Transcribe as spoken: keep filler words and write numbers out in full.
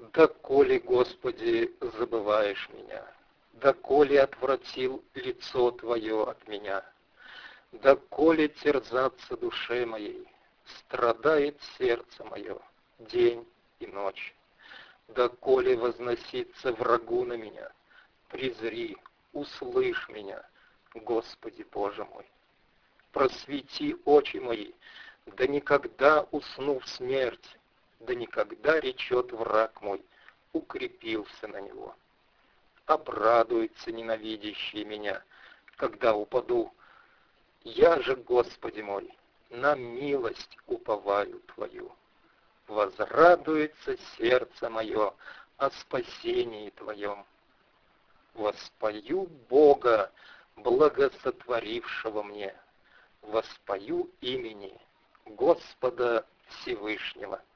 Доколе, Господи, забываешь меня? Доколе отвратил лицо Твое от меня? Доколе терзаться душе моей? Страдает сердце мое день и ночь. Доколе возносится врагу на меня? Презри, услышь меня, Господи Боже мой. Просвети очи мои, да никогда усну в смерть, да никогда речет враг мой, укрепился на него. Обрадуется ненавидящий меня, когда упаду. Я же, Господи мой, на милость уповаю Твою. Возрадуется сердце мое о спасении Твоем. Воспою Бога, благосотворившего мне, воспою имени Господа Всевышнего.